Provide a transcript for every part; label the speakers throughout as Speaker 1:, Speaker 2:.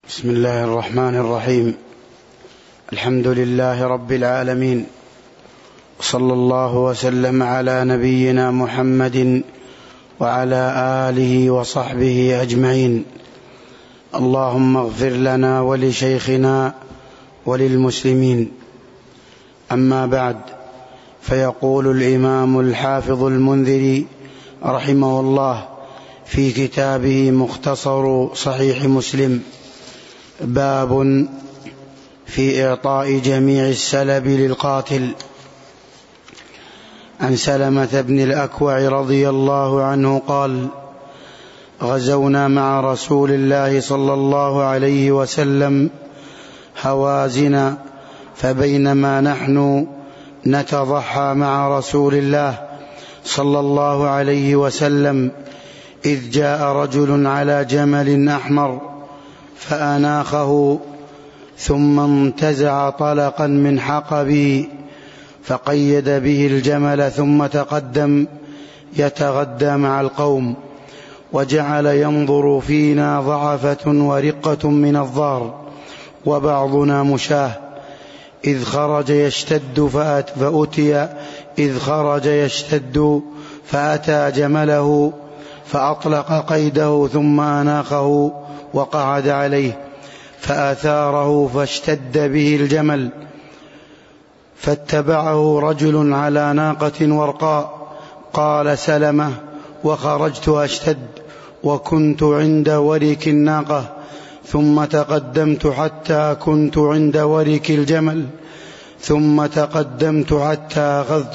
Speaker 1: بسم الله الرحمن الرحيم. الحمد لله رب العالمين، صلى الله وسلم على نبينا محمد وعلى آله وصحبه أجمعين. اللهم اغفر لنا ولشيخنا وللمسلمين. أما بعد، فيقول الإمام الحافظ المنذري رحمه الله في كتابه مختصر صحيح مسلم: باب في إعطاء جميع السلب للقاتل. عن سلمة بن الأكوع رضي الله عنه قال: غزونا مع رسول الله صلى الله عليه وسلم هوازن، فبينما نحن نتضحى مع رسول الله صلى الله عليه وسلم إذ جاء رجل على جمل أحمر فأناخه، ثم انتزع طلقا من حقبه فقيد به الجمل، ثم تقدم يتغدى مع القوم، وجعل ينظر فينا ضعفة ورقة من الظهر وبعضنا مشاه، إذ خرج يشتد فأتى جمله فأطلق قيده، ثم أناخه وقعد عليه فأثاره فاشتد به الجمل، فاتبعه رجل على ناقة ورقاء. قال سلمة: وخرجت أشتد وكنت عند ورك الناقة، ثم تقدمت حتى كنت عند ورك الجمل، ثم تقدمت حتى أخذت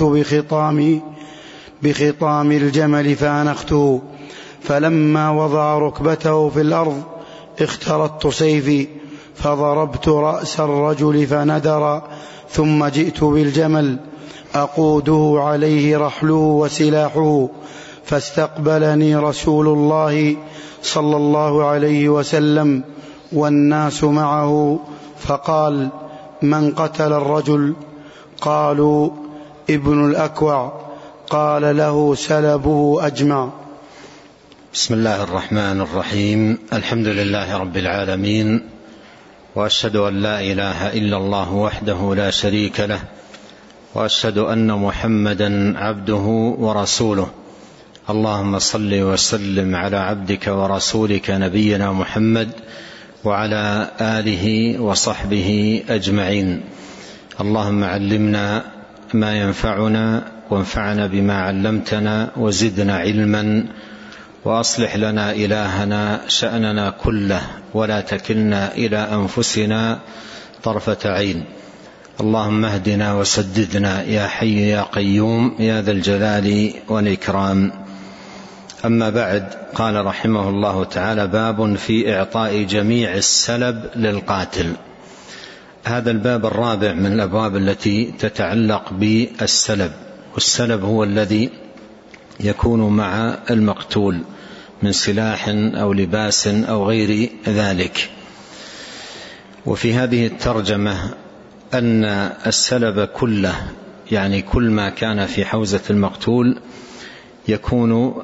Speaker 1: بخطام الجمل فأنخته، فلما وضع ركبته في الأرض اخترت سيفي فضربت رأس الرجل فندر، ثم جئت بالجمل أقوده عليه رحله وسلاحه، فاستقبلني رسول الله صلى الله عليه وسلم والناس معه، فقال: من قتل الرجل؟ قالوا: ابن الأكوع. قال: له سلبه أجمع.
Speaker 2: بسم الله الرحمن الرحيم. الحمد لله رب العالمين، وأشهد أن لا إله إلا الله وحده لا شريك له، وأشهد أن محمدا عبده ورسوله. اللهم صل وسلم على عبدك ورسولك نبينا محمد وعلى آله وصحبه أجمعين. اللهم علمنا ما ينفعنا، وانفعنا بما علمتنا، وزدنا علما، وأصلح لنا إلهنا شأننا كله، ولا تكلنا إلى أنفسنا طرفة عين. اللهم اهدنا وسددنا يا حي يا قيوم يا ذا الجلال والإكرام. أما بعد، قال رحمه الله تعالى: باب في إعطاء جميع السلب للقاتل. هذا الباب الرابع من الأبواب التي تتعلق بالسلب، والسلب هو الذي يكون مع المقتول من سلاح أو لباس أو غير ذلك. وفي هذه الترجمة أن السلب كله، يعني كل ما كان في حوزة المقتول، يكون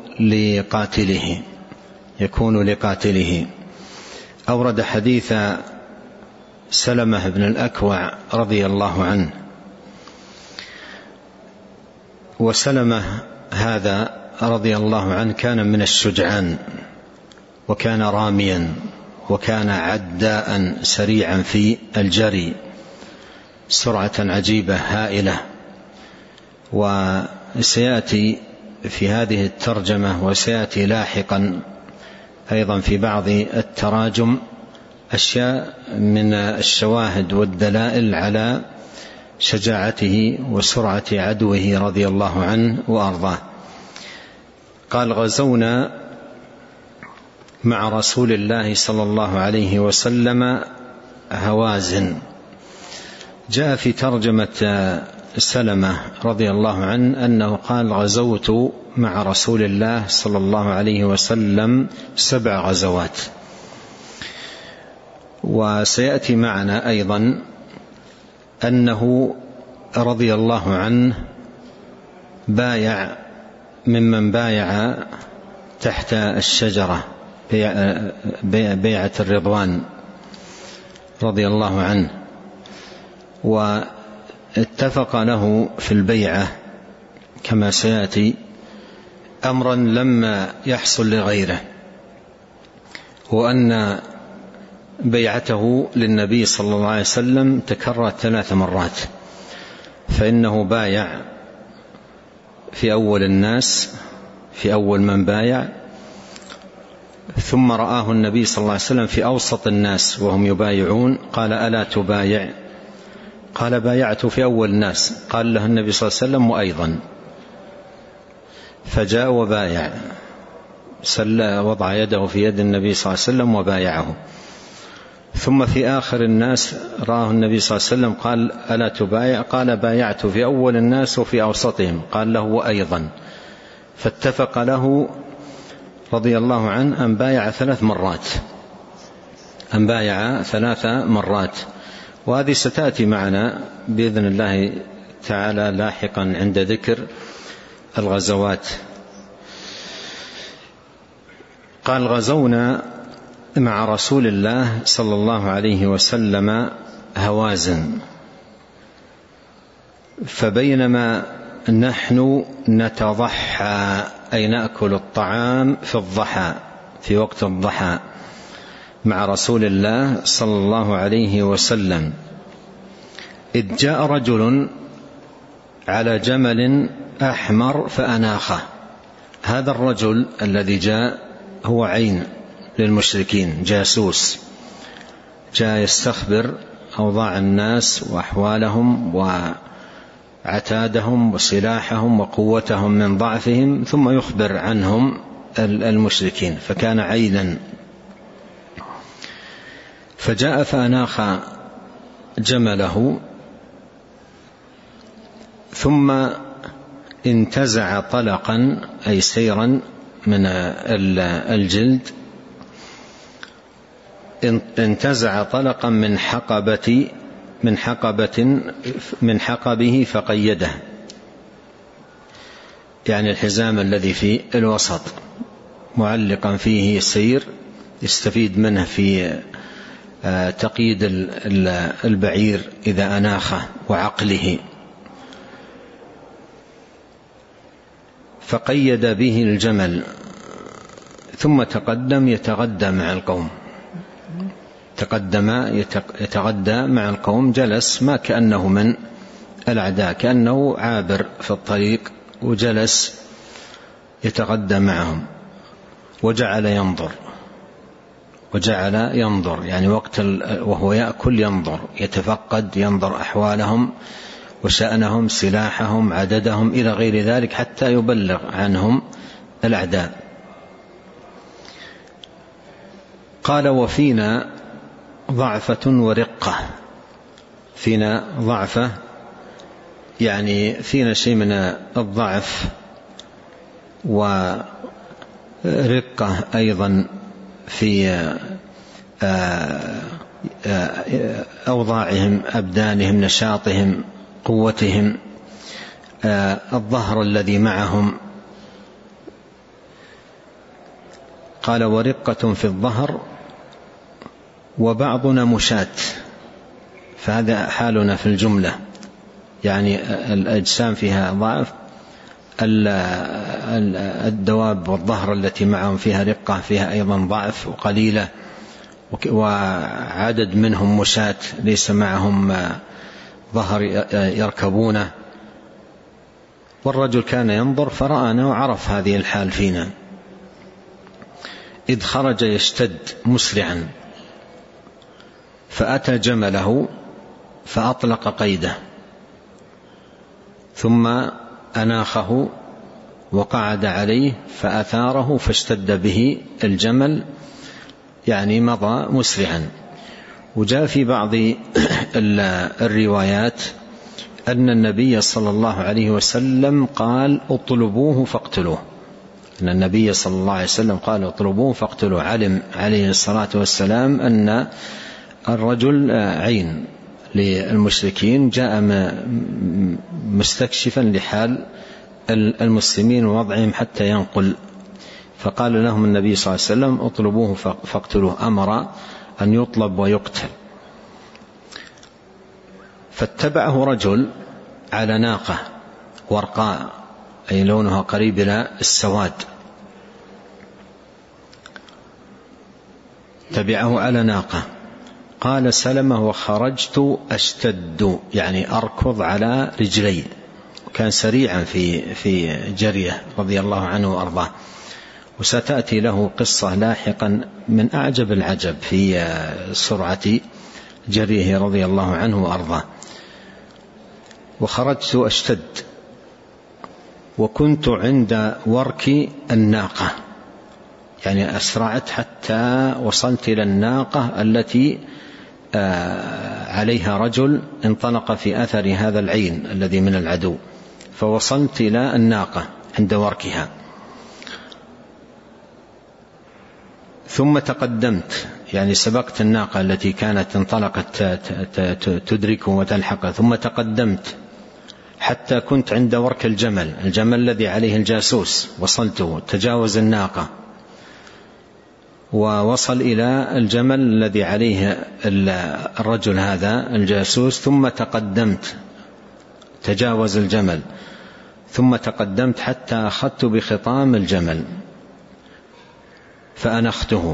Speaker 2: لقاتله. أورد حديث سلمة بن الأكوع رضي الله عنه. وسلمة هذا رضي الله عنه كان من الشجعان، وكان راميا، وكان عداء سريعا في الجري، سرعة عجيبة هائلة. وسيأتي في هذه الترجمة، وسيأتي لاحقا أيضا في بعض التراجم، أشياء من الشواهد والدلائل على شجاعته وسرعة عدوه رضي الله عنه وأرضاه. قال: غزونا مع رسول الله صلى الله عليه وسلم هوازن. جاء في ترجمة سلمة رضي الله عنه أنه قال: غزوت مع رسول الله صلى الله عليه وسلم 7 غزوات. وسيأتي معنا أيضا أنه رضي الله عنه بايع ممن بايع تحت الشجرة بيعة الرضوان، رضي الله عنه، واتفق له في البيعة كما سيأتي أمرا لما يحصل لغيره، وأن بيعته للنبي صلى الله عليه وسلم تكررت 3 مرات، فإنه بايع في أول الناس، في أول من بايع، ثم رآه النبي صلى الله عليه وسلم في أوسط الناس وهم يبايعون، قال ألا تبايع؟ قال بايعت في أول الناس. قال له النبي صلى الله عليه وسلم وأيضا، فجاء وبايع، وضع يده في يد النبي صلى الله عليه وسلم وبايعه. ثم في آخر الناس رآه النبي صلى الله عليه وسلم، قال ألا تبايع؟ قال بايعت في أول الناس وفي أوسطهم. قال له وأيضا، فاتفق له رضي الله عنه أن بايع 3 مرات، أن بايع 3 مرات. وهذه ستأتي معنا بإذن الله تعالى لاحقا عند ذكر الغزوات. قال غزونا مع رسول الله صلى الله عليه وسلم هوازن، فبينما نحن نتضحى، أي نأكل الطعام في الضحى، في وقت الضحى مع رسول الله صلى الله عليه وسلم، إذ جاء رجل على جمل أحمر فأناخه. هذا الرجل الذي جاء هو عين للمشركين، جاسوس، جاء يستخبر أوضاع الناس وأحوالهم وعتادهم وسلاحهم وقوتهم من ضعفهم، ثم يخبر عنهم المشركين، فكان عينا. فجاء فأناخ جمله، ثم انتزع طلقا أي سيرا من الجلد، انتزع طلقا من حقبه فقيده، يعني الحزام الذي في الوسط معلقا فيه سير يستفيد منه في تقييد البعير إذا أناخه وعقله، فقيد به الجمل، ثم تقدم يتغدى مع القوم، يتغدى مع القوم، جلس ما كأنه من الأعداء، كأنه عابر في الطريق، وجلس يتغدى معهم، وجعل ينظر يعني وقت وهو يأكل ينظر، يتفقد، ينظر أحوالهم وشأنهم، سلاحهم، عددهم، إلى غير ذلك، حتى يبلغ عنهم الأعداء. قال وفينا ضعفة ورقة. فينا ضعفة يعني فينا شيء من الضعف، ورقة أيضا في أوضاعهم، أبدانهم، نشاطهم، قوتهم، الظهر الذي معهم. قال ورقة في الظهر وبعضنا مشات، فهذا حالنا في الجملة، يعني الأجسام فيها ضعف، الدواب والظهر التي معهم فيها رقة، فيها أيضا ضعف وقليلة، وعدد منهم مشات ليس معهم ظهر يركبونه. والرجل كان ينظر فرآنا وعرف هذه الحال فينا، إذ خرج يشتد مسرعا، فأتى جمله فأطلق قيده، ثم أناخه وقعد عليه فأثاره، فاشتد به الجمل، يعني مضى مسرعا. وجاء في بعض الروايات أن النبي صلى الله عليه وسلم قال اطلبوه فاقتلوه، أن النبي صلى الله عليه وسلم قال اطلبوه فاقتلوه. علم عليه الصلاة والسلام أن الرجل عين للمشركين، جاء مستكشفا لحال المسلمين ووضعهم حتى ينقل، فقال لهم النبي صلى الله عليه وسلم اطلبوه فاقتلوه، أمر أن يطلب ويقتل. فاتبعه رجل على ناقة ورقاء، أي لونها قريب إلى السواد، تبعه على ناقة. قال سلمة: وخرجت أشتد، يعني أركض على رجلي، وكان سريعا في جريه رضي الله عنه وأرضاه. وستأتي له قصة لاحقا من أعجب العجب في سرعة جريه رضي الله عنه وأرضاه. وخرجت أشتد وكنت عند ورك الناقة، يعني أسرعت حتى وصلت إلى الناقة التي عليها رجل انطلق في أثر هذا العين الذي من العدو، فوصلت إلى الناقة عند وركها، ثم تقدمت، يعني سبقت الناقة التي كانت انطلقت تدرك وتلحق، ثم تقدمت حتى كنت عند ورك الجمل الذي عليه الجاسوس، وصلته، تجاوز الناقة ووصل إلى الجمل الذي عليه الرجل هذا الجاسوس، ثم تقدمت، تجاوز الجمل، ثم تقدمت حتى أخذت بخطام الجمل فأنخته،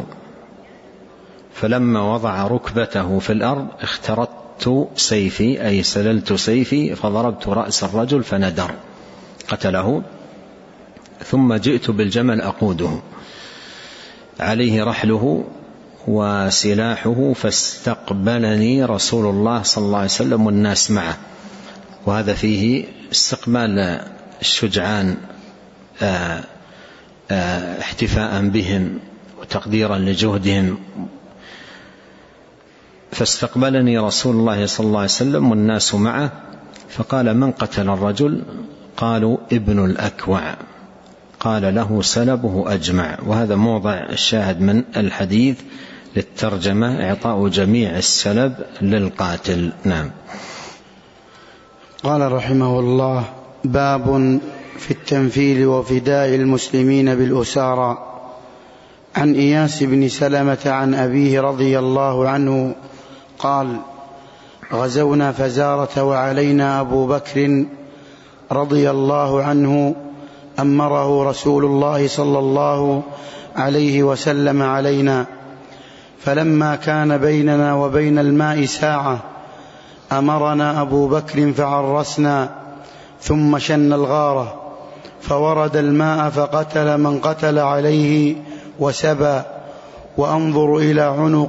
Speaker 2: فلما وضع ركبته في الأرض اخترت سيفي، أي سللت سيفي، فضربت رأس الرجل فندر، قتله. ثم جئت بالجمل أقوده، عليه رحله وسلاحه، فاستقبلني رسول الله صلى الله عليه وسلم والناس معه. وهذا فيه استقبال الشجعان احتفاء بهم وتقديرا لجهدهم. فاستقبلني رسول الله صلى الله عليه وسلم والناس معه، فقال: من قتل الرجل؟ قالوا: ابن الأكوع. قال: له سلبه أجمع. وهذا موضع الشاهد من الحديث للترجمة، إعطاء جميع السلب للقاتل. نعم.
Speaker 1: قال رحمه الله: باب في التنفيل وفداء المسلمين بالأسارى. عن إياس بن سلمة عن أبيه رضي الله عنه قال: غزونا فزارة وعلينا أبو بكر رضي الله عنه أمره رسول الله صلى الله عليه وسلم علينا، فلما كان بيننا وبين الماء ساعة أمرنا أبو بكر فعرسنا، ثم شن الغارة فورد الماء فقتل من قتل عليه وسبى. وأنظر إلى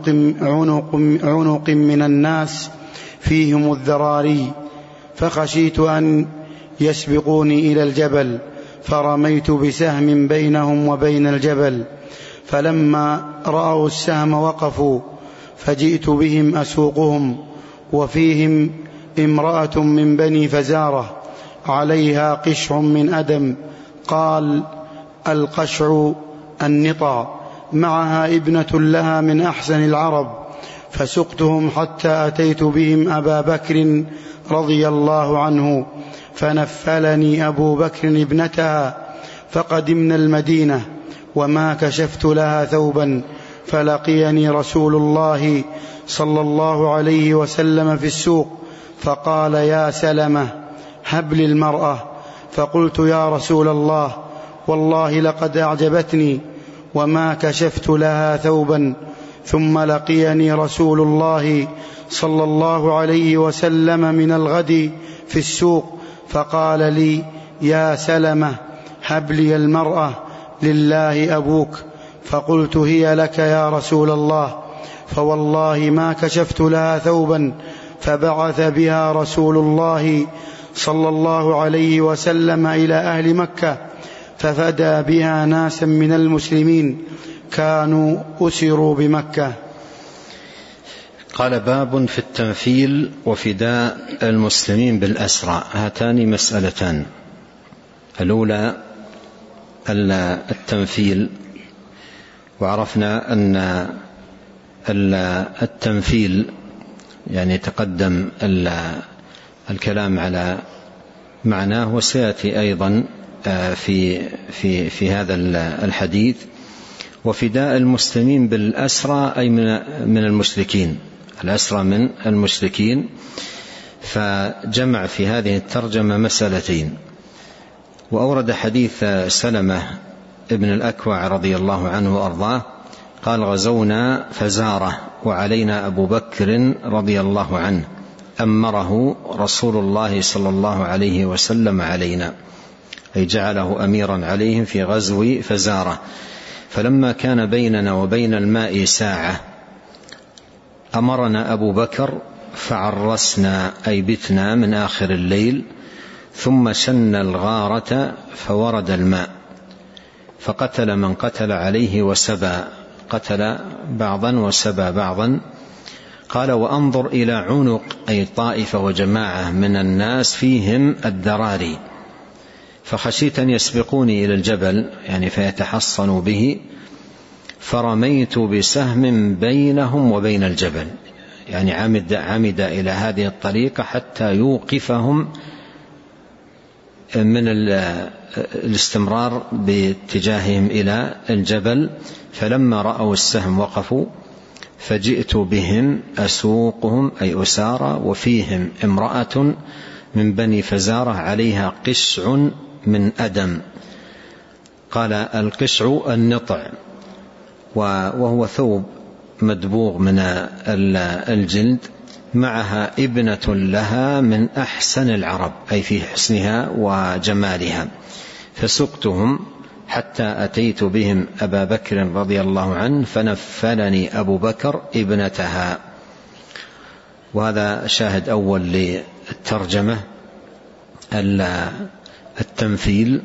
Speaker 1: عنق من الناس فيهم الذراري، فخشيت أن يسبقوني إلى الجبل، فرميت بسهم بينهم وبين الجبل، فلما رأوا السهم وقفوا، فجئت بهم أسوقهم، وفيهم امرأة من بني فزارة عليها قشع من أدم، قال: القشع النطى، معها ابنة لها من أحسن العرب، فسقتهم حتى أتيت بهم أبا بكر رضي الله عنه، فنفلني أبو بكر ابنتها، فقدمنا المدينة وما كشفت لها ثوبا، فلقيني رسول الله صلى الله عليه وسلم في السوق، فقال: يا سلمة، هب لي المرأة. فقلت: يا رسول الله، والله لقد أعجبتني، وما كشفت لها ثوبا. ثم لقيني رسول الله صلى الله عليه وسلم من الغد في السوق، فقال لي: يا سلمة، هب لي المرأة، لله أبوك. فقلت: هي لك يا رسول الله، فوالله ما كشفت لها ثوبا. فبعث بها رسول الله صلى الله عليه وسلم إلى أهل مكة، ففدى بها ناسا من المسلمين كانوا أسروا بمكة.
Speaker 2: قال: باب في التنفيل وفداء المسلمين بالأسرى. هاتان مسألتان. الأولى التنفيل، وعرفنا أن التنفيل يعني تقدم الكلام على معناه، وسيأتي أيضا في هذا الحديث. وفداء المسلمين بالأسرى أي من المشركين، الأسرى من المشركين. فجمع في هذه الترجمة مسألتين. وأورد حديث سلمة ابن الأكوع رضي الله عنه وأرضاه قال: غزونا فزارة وعلينا أبو بكر رضي الله عنه أمره رسول الله صلى الله عليه وسلم علينا، أي جعله أميرا عليهم في غزو فزارة. فلما كان بيننا وبين الماء ساعة أمرنا أبو بكر فعرسنا، أي بتنا من آخر الليل، ثم شن الغارة فورد الماء فقتل من قتل عليه وسبى، قتل بعضا وسبى بعضا. قال: وأنظر إلى عنق، أي طائفة وجماعة من الناس فيهم الذراري، فخشيت أن يسبقوني إلى الجبل، يعني فيتحصنوا به، فرميت بسهم بينهم وبين الجبل، يعني عمد إلى هذه الطريقة حتى يوقفهم من الاستمرار باتجاههم إلى الجبل. فلما رأوا السهم وقفوا، فجئت بهم أسوقهم، أي أسارى، وفيهم امرأة من بني فزارة عليها قشع من أدم. قال: القشع النطع، وهو ثوب مدبوغ من الجلد، معها ابنة لها من أحسن العرب، أي في حسنها وجمالها. فسقتهم حتى أتيت بهم أبا بكر رضي الله عنه فنفلني أبو بكر ابنتها. وهذا شاهد أول للترجمة، التنفيل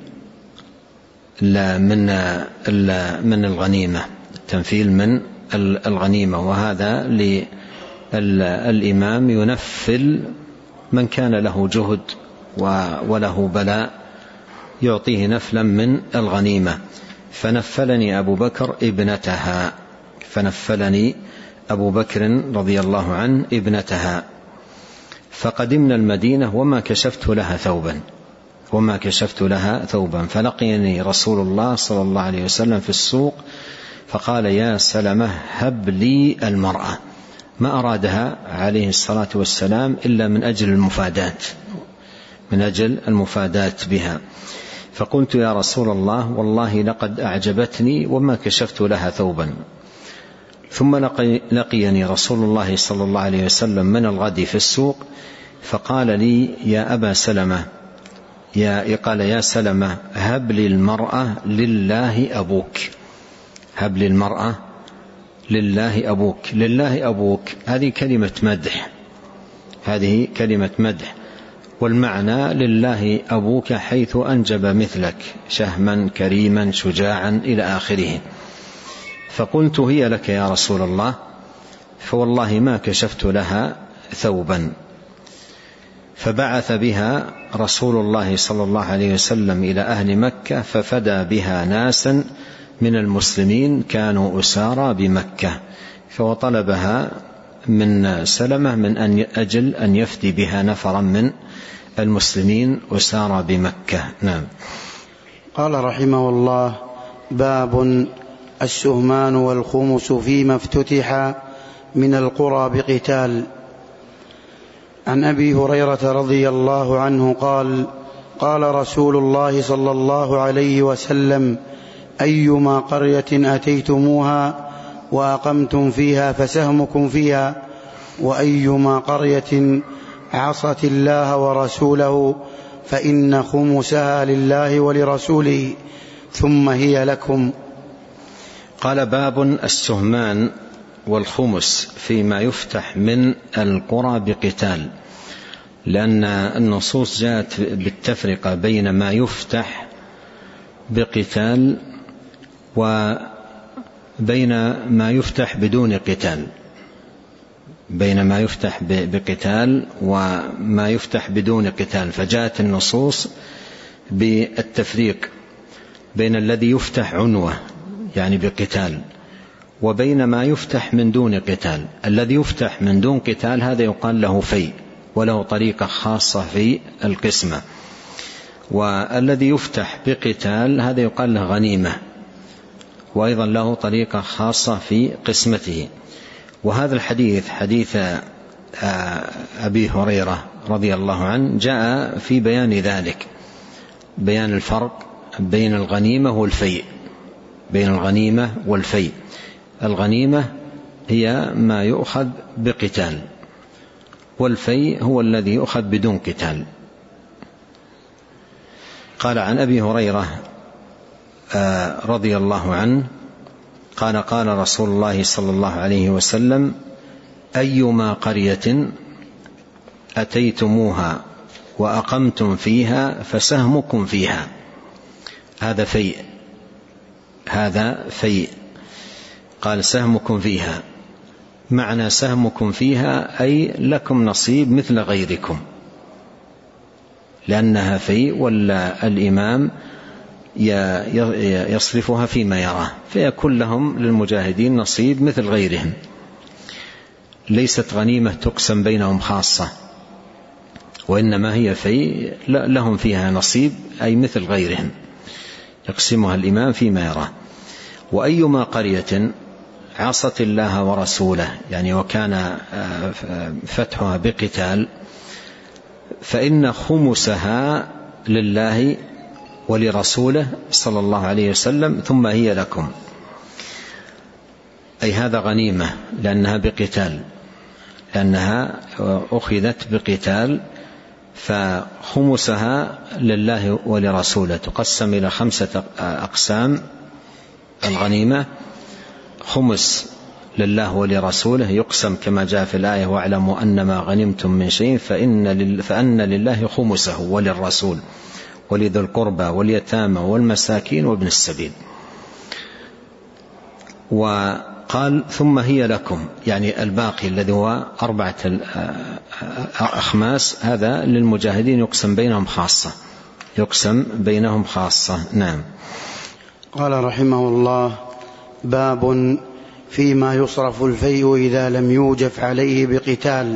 Speaker 2: من الغنيمة، التنفيل من الغنيمة. وهذا للإمام ينفل من كان له جهد وله بلاء، يعطيه نفلا من الغنيمة. فنفلني أبو بكر ابنتها، فنفلني أبو بكر رضي الله عنه ابنتها. فقدمنا المدينة وما كشفت لها ثوبا، فلقيني رسول الله صلى الله عليه وسلم في السوق فقال: يا سلمة هب لي المرأة. ما أرادها عليه الصلاة والسلام إلا من أجل المفادات بها. فقلت: يا رسول الله والله لقد أعجبتني وما كشفت لها ثوبا. ثم لقيني رسول الله صلى الله عليه وسلم من الغد في السوق فقال لي: يا أبا سلمة، يا سلمة هب لي المرأة لله أبوك. هب لي المرأة لله أبوك. لله أبوك هذه كلمة مدح، والمعنى لله أبوك حيث أنجب مثلك شهما كريما شجاعا إلى آخره. فقلت: هي لك يا رسول الله، فوالله ما كشفت لها ثوبا. فبعث بها رسول الله صلى الله عليه وسلم إلى أهل مكة، ففدى بها ناسا من المسلمين كانوا أسارى بمكة، فطلبها من سلمة من أجل أن يفدي بها نفرا من المسلمين أسارى بمكة. نعم.
Speaker 1: قال رحمه الله: باب السهمان والخمس فيما افتتح من القرى بقتال. عن أبي هريرة رضي الله عنه قال: قال رسول الله صلى الله عليه وسلم: أيما قرية أتيتموها وأقمتم فيها فسهمكم فيها، وأيما قرية عصت الله ورسوله فإن خمسها لله ولرسوله ثم هي لكم.
Speaker 2: قال: باب السهمان والخمس فيما يفتح من القرى بقتال، لأن النصوص جاءت بالتفرقة بين ما يفتح بقتال وبين ما يفتح بدون قتال، بين ما يفتح بقتال وما يفتح بدون قتال. فجاءت النصوص بالتفريق بين الذي يفتح عنوة يعني بقتال وبين ما يفتح من دون قتال. الذي يفتح من دون قتال هذا يقال له في، وله طريقة خاصة في القسمة، والذي يفتح بقتال هذا يقال له غنيمة، وأيضا له طريقة خاصة في قسمته. وهذا الحديث حديث أبي هريرة رضي الله عنه جاء في بيان ذلك، بيان الفرق بين الغنيمة والفيء، بين الغنيمة والفيء. الغنيمة هي ما يؤخذ بقتال، والفيء هو الذي يؤخذ بدون قتال. قال عن أبي هريرة رضي الله عنه قال قال رسول الله صلى الله عليه وسلم: أيما قرية أتيتموها وأقمتم فيها فسهمكم فيها. هذا فيء، هذا فيء. قال سهمكم فيها، معنى سهمكم فيها أي لكم نصيب مثل غيركم، لأنها فيء، ولا الإمام يصرفها فيما يراه، فيكون لهم للمجاهدين نصيب مثل غيرهم. ليست غنيمة تقسم بينهم خاصة، وإنما هي فيء لهم فيها نصيب، أي مثل غيرهم، يقسمها الإمام فيما يراه. وأيما قرية عصت الله ورسوله، يعني وكان فتحها بقتال، فإن خمسها لله ولرسوله صلى الله عليه وسلم ثم هي لكم. أي هذا غنيمة لأنها بقتال، لأنها أخذت بقتال، فخمسها لله ولرسوله. تقسم إلى 5 أقسام الغنيمة: خمس لله ولرسوله، يقسم كما جاء في الآية: واعلموا أنما غنمتم من شيء فأن لله خمسه وللرسول ولذي القربى واليتامى والمساكين وابن السبيل. وقال ثم هي لكم، يعني الباقي الذي هو 4 أخماس، هذا للمجاهدين يقسم بينهم خاصة، يقسم بينهم خاصة. نعم.
Speaker 1: قال رحمه الله: باب فيما يصرف الفيء إذا لم يوجف عليه بقتال.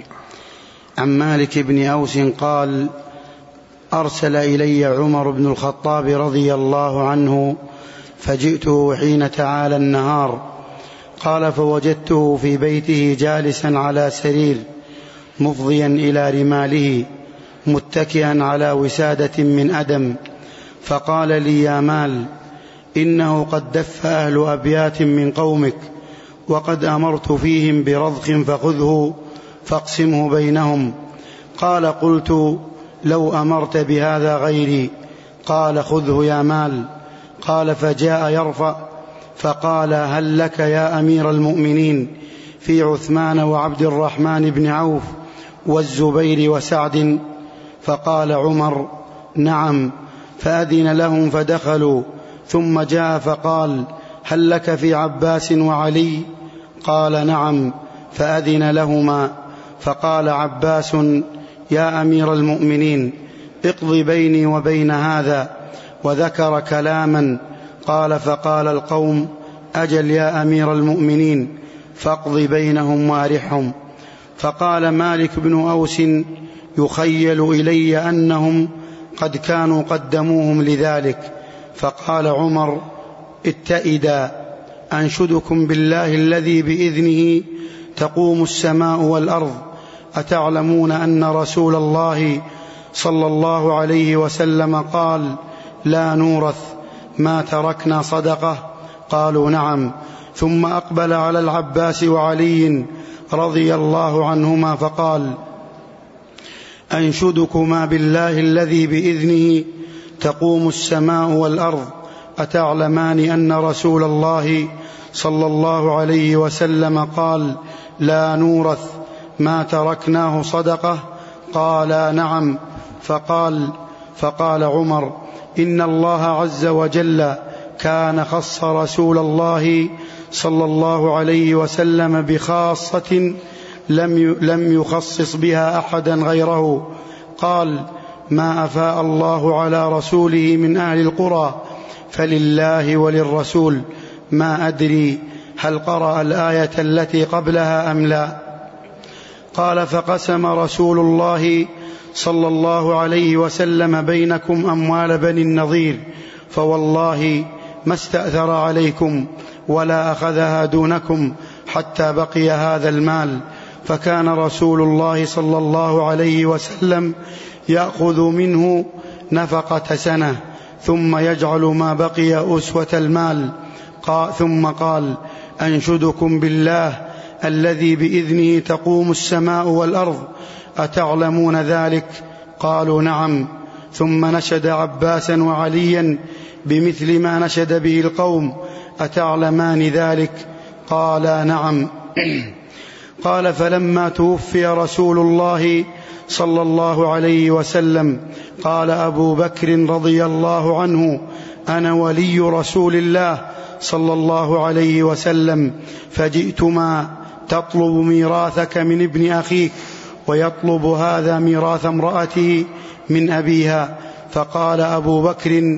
Speaker 1: عن مالك بن أوس قال: أرسل إلي عمر بن الخطاب رضي الله عنه فجئته حين تعالى النهار. قال: فوجدته في بيته جالسا على سرير مفضيا إلى رماله متكئا على وسادة من أدم، فقال لي: يا مال، إنه قد دف أهل أبيات من قومك، وقد أمرت فيهم برضخ فخذه فاقسمه بينهم. قال: قلت: لو أمرت بهذا غيري. قال: خذه يا مال. قال: فجاء يرفع فقال: هل لك يا أمير المؤمنين في عثمان وعبد الرحمن بن عوف والزبير وسعد؟ فقال عمر: نعم. فأذن لهم فدخلوا، ثم جاء فقال: هل لك في عباس وعلي؟ قال: نعم. فأذن لهما، فقال عباس: يا أمير المؤمنين، اقض بيني وبين هذا. وذكر كلاما. قال: فقال القوم: أجل يا أمير المؤمنين، فاقض بينهم وارحهم. فقال مالك بن أوس: يخيل إلي أنهم قد كانوا قدموهم لذلك. فقال عمر: اتئدا، أنشدكم بالله الذي بإذنه تقوم السماء والأرض، أتعلمون أن رسول الله صلى الله عليه وسلم قال: لا نورث ما تركنا صدقة؟ قالوا: نعم. ثم أقبل على العباس وعلي رضي الله عنهما فقال: أنشدكما بالله الذي بإذنه تقوم السماء والأرض، أتعلمان أن رسول الله صلى الله عليه وسلم قال: لا نورث ما تركناه صدقة؟ قالا: نعم. فقال عمر: إن الله عز وجل كان خص رسول الله صلى الله عليه وسلم بخاصة لم يخصص بها أحدا غيره. قال: ما أفاء الله على رسوله من أهل القرى فلله وللرسول. ما أدري هل قرأ الآية التي قبلها أم لا. قال: فقسم رسول الله صلى الله عليه وسلم بينكم أموال بني النضير، فوالله ما استأثر عليكم ولا أخذها دونكم حتى بقي هذا المال. فكان رسول الله صلى الله عليه وسلم يأخذ منه نفقة سنة ثم يجعل ما بقي أسوة المال. ثم قال: أنشدكم بالله الذي بإذنه تقوم السماء والأرض، أتعلمون ذلك؟ قالوا: نعم. ثم نشد عباسا وعليا بمثل ما نشد به القوم: أتعلمان ذلك؟ قالا: نعم. قال: فلما توفي رسول الله صلى الله عليه وسلم قال أبو بكر رضي الله عنه: أنا ولي رسول الله صلى الله عليه وسلم، فجئتما تطلب ميراثك من ابن أخيك، ويطلب هذا ميراث امرأته من أبيها. فقال أبو بكر: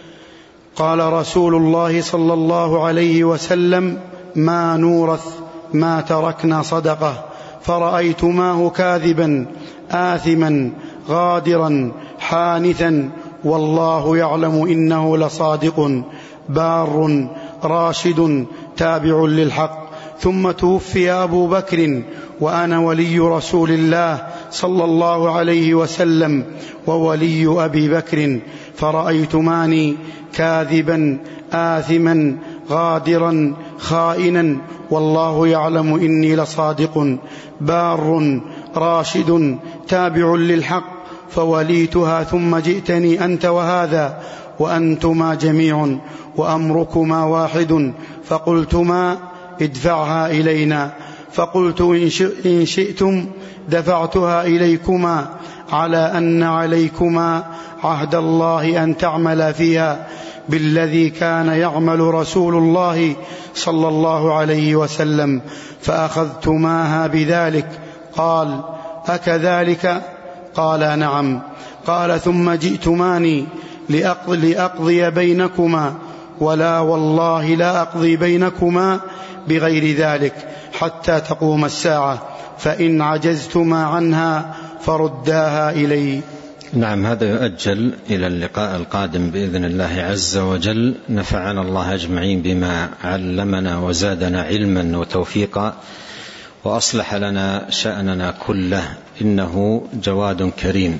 Speaker 1: قال رسول الله صلى الله عليه وسلم: ما نورث ما تركنا صدقة. فرأيتماه كاذبا آثما غادرا حانثا، والله يعلم إنه لصادق بار راشد تابع للحق. ثم توفي أبو بكر وأنا ولي رسول الله صلى الله عليه وسلم وولي أبي بكر، فرأيتماني كاذبا آثما غادرا خائنا، والله يعلم إني لصادق بار راشد تابع للحق، فوليتها. ثم جئتني أنت وهذا وأنتما جميع وأمركما واحد، فقلتما: ادفعها إلينا. فقلت: إن شئتم دفعتها إليكما، على أن عليكما عهد الله أن تعمل فيها بالذي كان يعمل رسول الله صلى الله عليه وسلم. فأخذتماها بذلك. قال: أكذلك؟ قال: نعم. قال: ثم جئتماني لأقضي بينكما، ولا والله لا أقضي بينكما بغير ذلك حتى تقوم الساعة، فإن عجزتما عنها فرداها إلي.
Speaker 2: نعم، هذا يؤجل إلى اللقاء القادم بإذن الله عز وجل. نفعنا الله أجمعين بما علمنا وزادنا علما وتوفيقا، وأصلح لنا شأننا كله، إنه جواد كريم.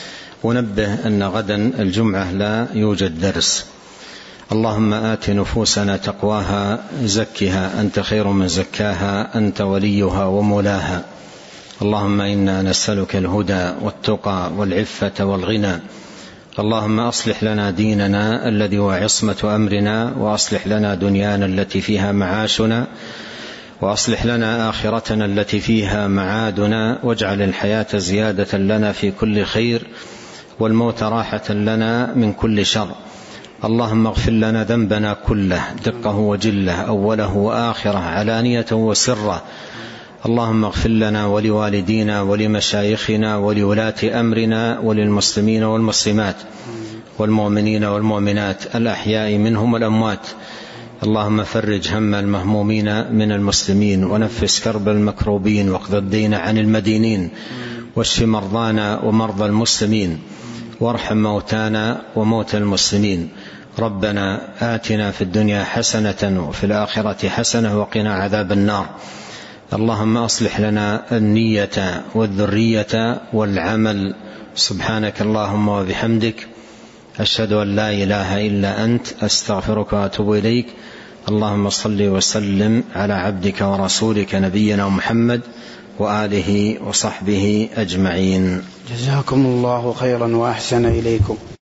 Speaker 2: ونبه أن غدا الجمعة لا يوجد درس. اللهم آت نفوسنا تقواها، زكها أنت خير من زكاها، أنت وليها ومولاها. اللهم إنا نسألك الهدى والتقى والعفة والغنى. اللهم أصلح لنا ديننا الذي هو عصمة أمرنا، وأصلح لنا دنيانا التي فيها معاشنا، وأصلح لنا آخرتنا التي فيها معادنا، واجعل الحياة زيادة لنا في كل خير، والموت راحة لنا من كل شر. اللهم اغفر لنا ذنبنا كله، دقه وجله، أوله وآخره، علانيته وسره. اللهم اغفر لنا ولوالدينا ولمشايخنا ولولاة أمرنا وللمسلمين والمسلمات والمؤمنين والمؤمنات الأحياء منهم والأموات. اللهم فرج هم المهمومين من المسلمين، ونفس كرب المكروبين، واقض الدين عن المدينين، واشف مرضانا ومرضى المسلمين، وارحم موتانا وموتى المسلمين. ربنا آتنا في الدنيا حسنة وفي الآخرة حسنة وقنا عذاب النار. اللهم أصلح لنا النية والذرية والعمل. سبحانك اللهم وبحمدك، أشهد أن لا إله إلا أنت، أستغفرك وأتوب إليك. اللهم صل وسلم على عبدك ورسولك نبينا محمد وآله وصحبه أجمعين.
Speaker 1: جزاكم الله خيرا وأحسن إليكم.